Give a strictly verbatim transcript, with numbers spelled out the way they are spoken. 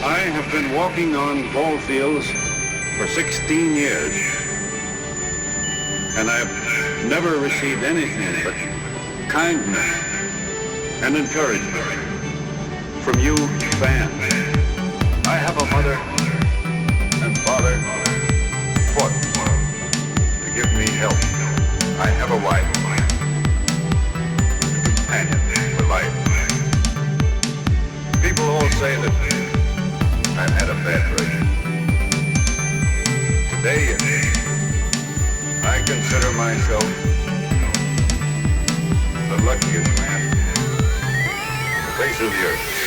I have been walking on ball fields for sixteen years, and I've never received anything but kindness and encouragement from you fans. I have a mother and father fought to give me help. I have a wife, a companion for life. People all say that I've had a bad version. Today, I consider myself the luckiest man on the face of the earth.